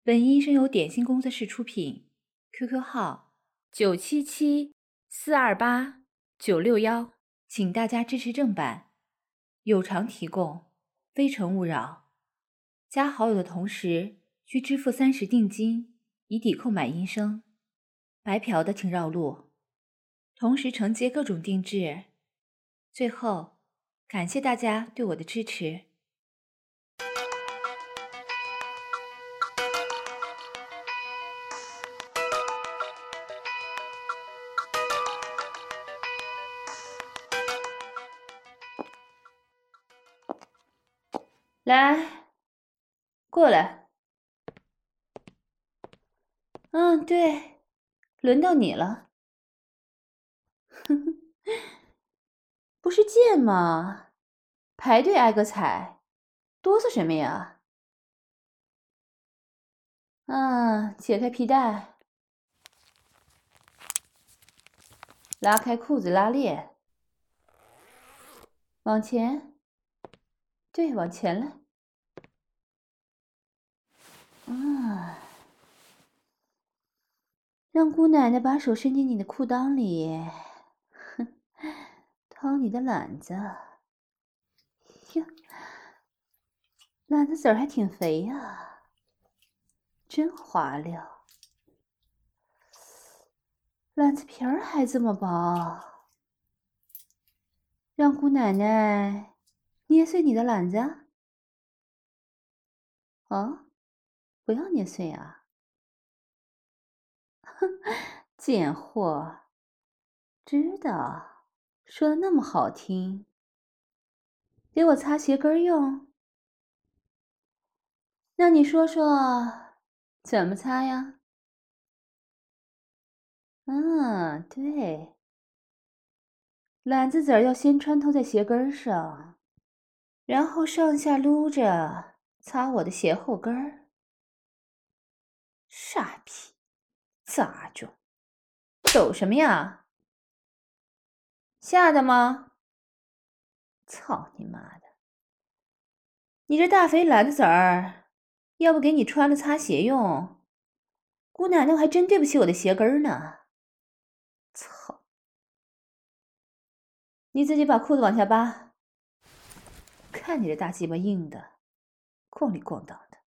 本音声由点心工作室出品 ，QQ 号977-428-961，请大家支持正版，有偿提供，非诚勿扰。加好友的同时需支付30定金，以抵购买音声。白嫖的请绕路，同时承接各种定制。最后，感谢大家对我的支持。来，过来。对，轮到你了。不是贱吗？排队挨个踩，哆嗦什么呀？解开皮带，拉开裤子拉链，往前，对，往前来。让姑奶奶把手伸进你的裤裆里，掏你的懒子。哟，懒子籽儿还挺肥呀，真滑溜。懒子皮儿还这么薄，让姑奶奶捏碎你的懒子。哦，不要捏碎啊！哼，贱货，知道，说的那么好听，给我擦鞋跟用。那你说说，怎么擦呀？对，懒子籽儿要先穿透在鞋跟上，然后上下撸着擦我的鞋后跟儿。傻逼，杂种，抖什么呀？吓的吗？操你妈的！你这大肥懒子籽儿，要不给你穿了擦鞋用，姑奶奶我还真对不起我的鞋跟呢。操！你自己把裤子往下扒，看你这大鸡巴硬的，咣里咣当的。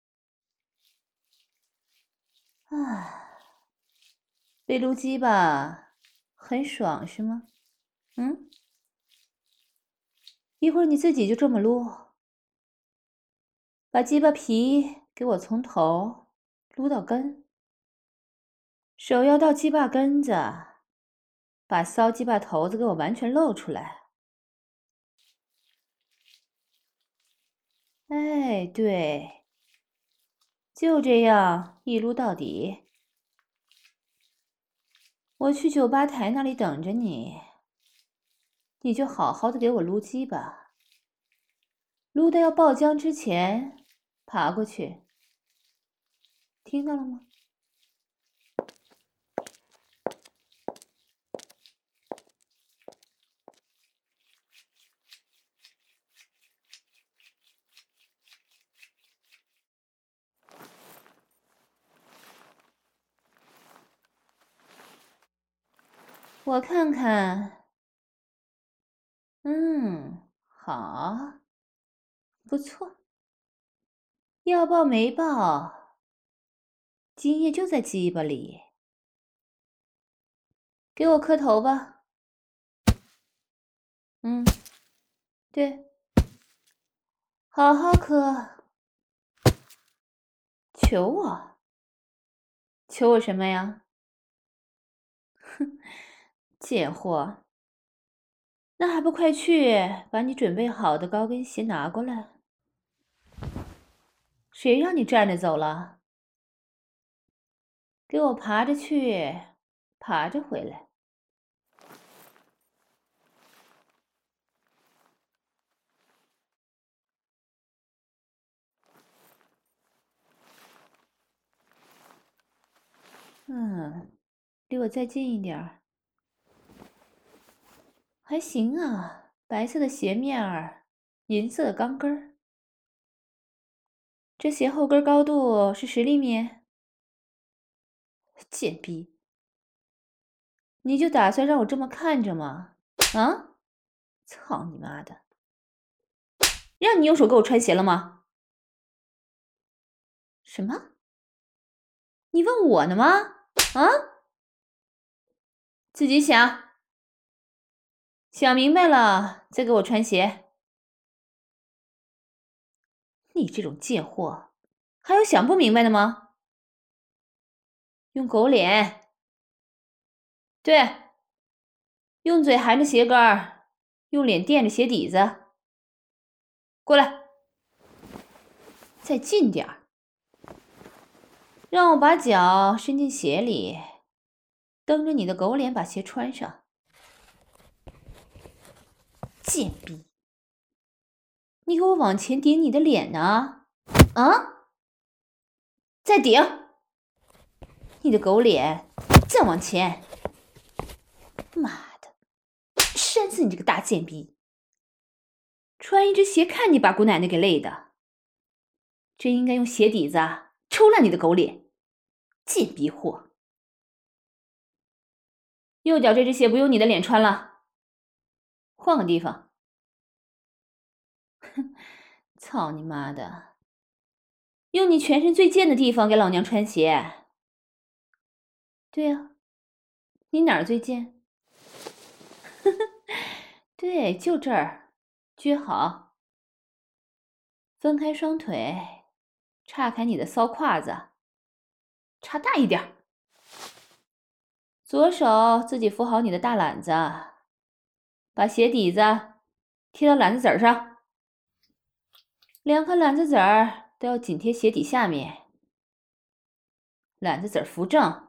被撸鸡巴很爽是吗？一会儿你自己就这么撸，把鸡巴皮给我从头撸到根，手要到鸡巴根子，把骚鸡巴头子给我完全露出来。哎，对，就这样一撸到底。我去酒吧台那里等着你，你就好好的给我撸鸡巴，撸到要爆浆之前爬过去，听到了吗？我看看，好，不错，要爆没爆，精液就在鸡巴里，给我磕头吧。对，好好磕，求我，求我什么呀？哼，贱货，那还不快去把你准备好的高跟鞋拿过来？谁让你站着走了？给我爬着去，爬着回来。离我再近一点儿。还行啊，白色的鞋面儿，银色的钢跟儿。这鞋后跟高度是10厘米。 贱逼！你就打算让我这么看着吗？啊！操你妈的！让你用手给我穿鞋了吗？什么？你问我呢吗？啊？自己想，想明白了再给我穿鞋。你这种贱货，还有想不明白的吗？用狗脸，对，用嘴含着鞋跟儿，用脸垫着鞋底子。过来，再近点儿，让我把脚伸进鞋里，蹬着你的狗脸把鞋穿上。贱逼！你给我往前顶你的脸呢？啊！再顶！你的狗脸，再往前！妈的，扇死你这个大贱逼！穿一只鞋看你把姑奶奶给累的，真应该用鞋底子抽烂你的狗脸！贱逼货！右脚这只鞋不用你的脸穿了，换个地方。哼，操你妈的！用你全身最贱的地方给老娘穿鞋。对啊，你哪儿最贱？对，就这儿，撅好，分开双腿，岔开你的骚胯子，插大一点。左手自己扶好你的大懒子，把鞋底子贴到懒子籽上，两颗懒子籽儿都要紧贴鞋底下面，懒子籽扶正。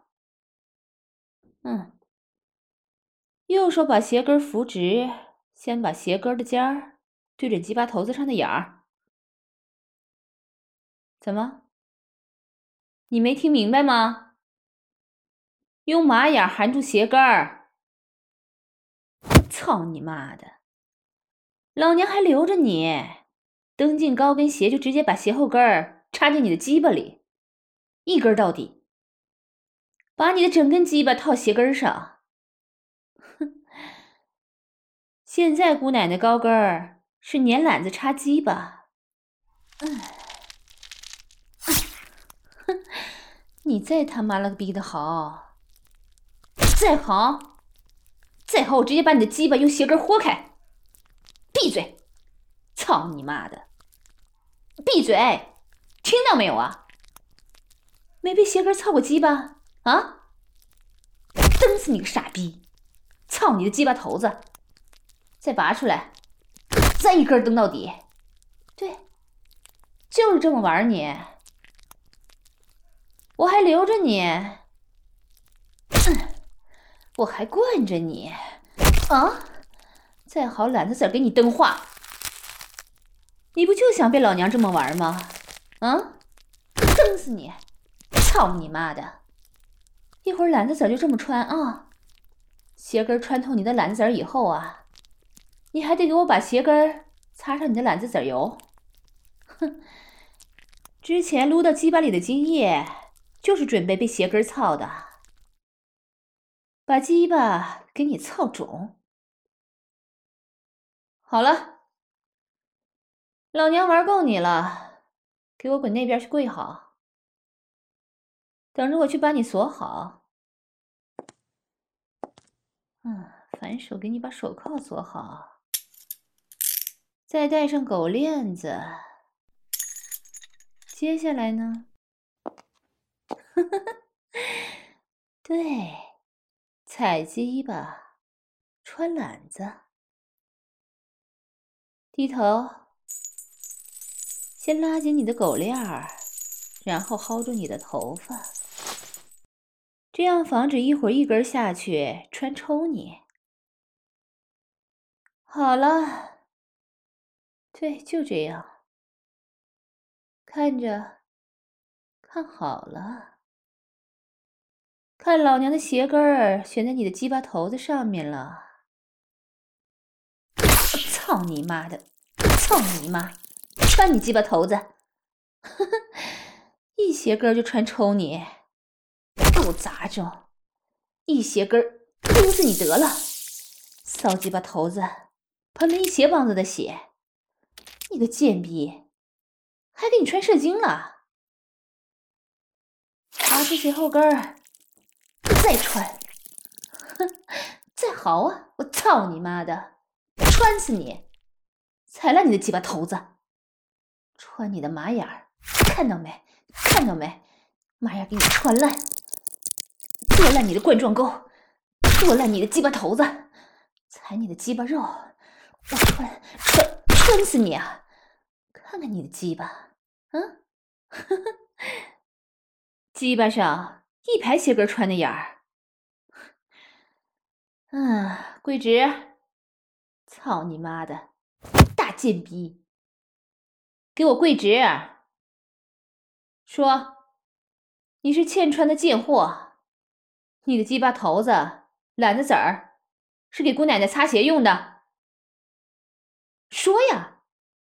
右手把鞋跟扶直，先把鞋跟的尖儿对准鸡巴头子上的眼儿。怎么？你没听明白吗？用马眼含住鞋跟儿。操你妈的！老娘还留着你，蹬进高跟鞋就直接把鞋后跟儿插进你的鸡巴里，一根到底，把你的整根鸡巴套鞋跟上。哼！现在姑奶奶高跟儿是粘懒子插鸡巴。哼！你再他妈了个逼的好，再好，再好，我直接把你的鸡巴用鞋跟豁开！闭嘴！操你妈的！闭嘴！听到没有啊？没被鞋跟操过鸡巴啊？蹬死你个傻逼！操你的鸡巴头子！再拔出来，再一根蹬到底。对，就是这么玩你。我还留着你，我还惯着你啊！再好懒子籽给你蹬化，你不就想被老娘这么玩吗？啊！蹬死你！操你妈的！一会儿懒子籽就这么穿啊，鞋跟穿透你的懒子籽以后啊，你还得给我把鞋跟擦上你的懒子籽油。哼！之前撸到鸡巴里的精液就是准备被鞋跟操的，把鸡巴给你操肿。好了，老娘玩够你了，给我滚那边去跪好，等着我去把你锁好。反手给你把手铐锁好，再戴上狗链子。接下来呢？对，踩鸡巴，穿懒子。低头，先拉紧你的狗链儿，然后薅住你的头发，这样防止一会儿一根下去穿抽你。好了，对，就这样。看着，看好了，看老娘的鞋跟儿悬在你的鸡巴头子上面了。操你妈的！操你妈！穿你鸡巴头子！一鞋跟就穿抽你！ 不咋整，一鞋跟丢死你得了！骚鸡巴头子，喷了一鞋帮子的血，你个贱逼，还给你穿射精了！拔出鞋后跟儿，再穿！哼，再嚎啊！我操你妈的，穿死你！踩烂你的鸡巴头子！穿你的马眼儿，看到没？看到没？马眼给你穿烂，剁烂你的冠状沟，剁烂你的鸡巴头子，踩你的鸡巴肉，我穿死你啊！看看你的鸡巴，嗯，鸡巴上一排鞋跟穿的眼儿。桂直，操你妈的，大贱逼！给我跪直！说，你是欠穿的贱货，你的鸡巴头子、懒子籽儿是给姑奶奶擦鞋用的。说呀！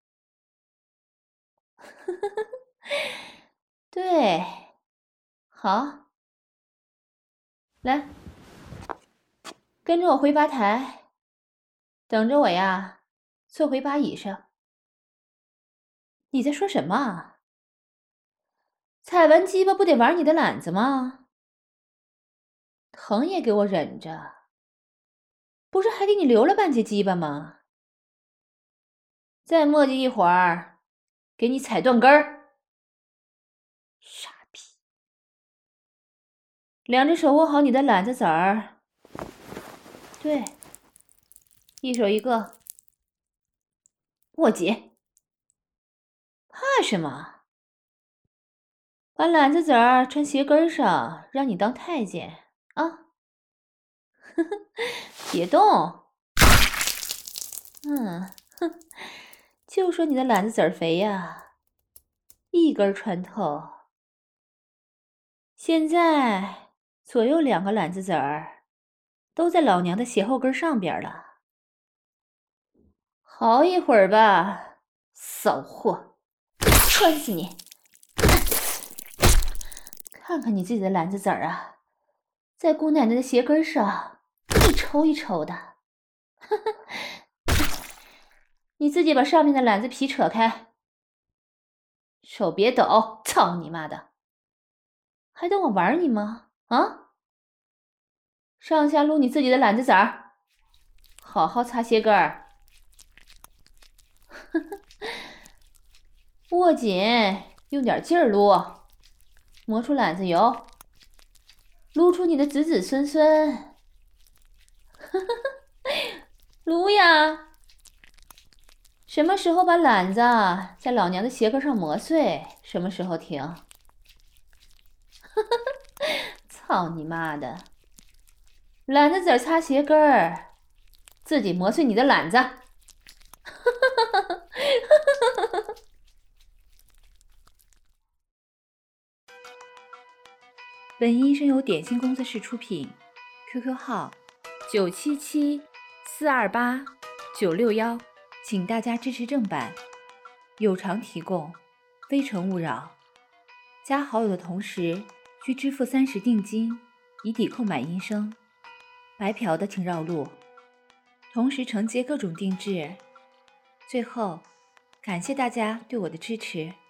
对，好，来，跟着我回吧台，等着我呀，坐回吧椅上。你在说什么啊？踩完鸡巴不得玩你的懒子吗？疼也给我忍着，不是还给你留了半截鸡巴吗？再磨叽一会儿，给你踩断根儿！傻逼！两只手握好你的懒子籽儿，对，一手一个，握紧。怕什么？把懒子籽儿穿鞋跟上，让你当太监啊！别动。就说你的懒子籽儿肥呀，一根穿透。现在左右两个懒子籽儿都在老娘的鞋后跟上边了。好一会儿吧，骚货，穿死你！看看你自己的懒子籽儿啊，在姑奶奶的鞋跟上一抽一抽的。你自己把上面的懒子皮扯开，手别抖，操你妈的！还等我玩你吗？啊！上下撸你自己的懒子籽儿，好好擦鞋跟儿。握紧，用点劲儿撸，磨出懒子油，撸出你的子子孙孙。撸呀！什么时候把懒子在老娘的鞋跟上磨碎，什么时候停。操你妈的！懒子籽儿擦鞋跟儿，自己磨碎你的懒子。本音声由点心工作室出品 ，QQ 号977-428-961，请大家支持正版，有偿提供，非诚勿扰。加好友的同时需支付30定金，以抵购买音声。白嫖的请绕路，同时承接各种定制。最后，感谢大家对我的支持。